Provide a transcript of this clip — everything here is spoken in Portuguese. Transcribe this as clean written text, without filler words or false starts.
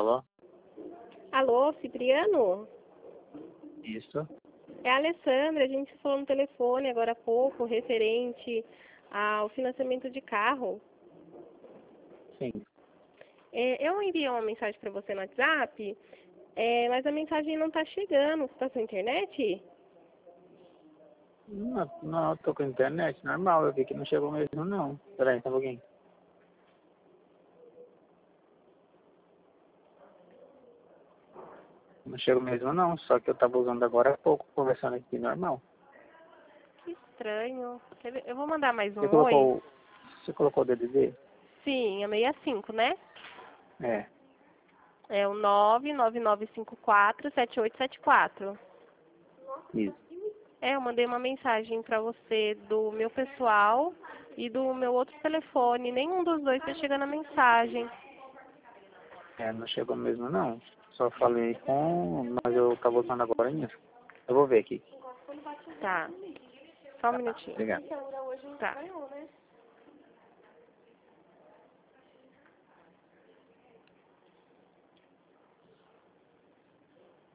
Alô? Alô, Cipriano? Isso. É a Alessandra, a gente falou no telefone agora há pouco, referente ao financiamento de carro. Sim. Eu enviei uma mensagem para você no WhatsApp, mas a mensagem não está chegando. Você está sem internet? Não, eu tô com internet, normal. Eu vi que não chegou mesmo, não. Peraí, só um pouquinho. Não chegou mesmo, não. Só que eu tava usando agora há pouco, conversando aqui normal. Que estranho. Eu vou mandar mais Você um oi. colocou o DDD? Sim, é 65, né? É. É o 999547874. Isso. Eu mandei uma mensagem para você do meu pessoal e do meu outro telefone. Nenhum dos dois está chegando a mensagem. Não chegou mesmo, não. Só falei mas eu tava usando agora nisso. Eu vou ver aqui. Tá. Só um Tá, minutinho. obrigado. Tá.